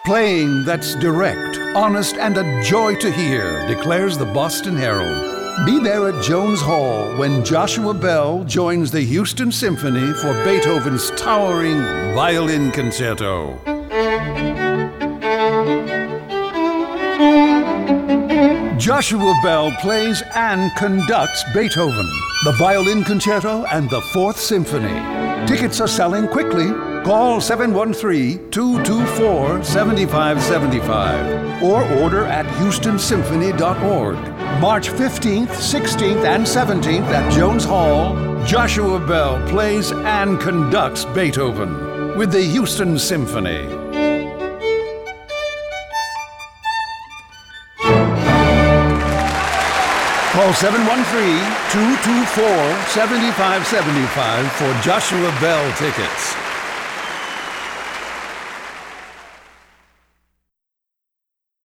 Playing that's direct, honest, and a joy to hear, declares the Boston Herald. Be there at Jones Hall when Joshua Bell joins the Houston Symphony for Beethoven's towering Violin Concerto. Joshua Bell plays and conducts Beethoven, the Violin Concerto, and the Fourth Symphony. Tickets are selling quickly. Call 713-224-7575 or order at houstonsymphony.org. March 15th, 16th, and 17th at Jones Hall, Joshua Bell plays and conducts Beethoven with the Houston Symphony. Call 713-224-7575 for Joshua Bell tickets.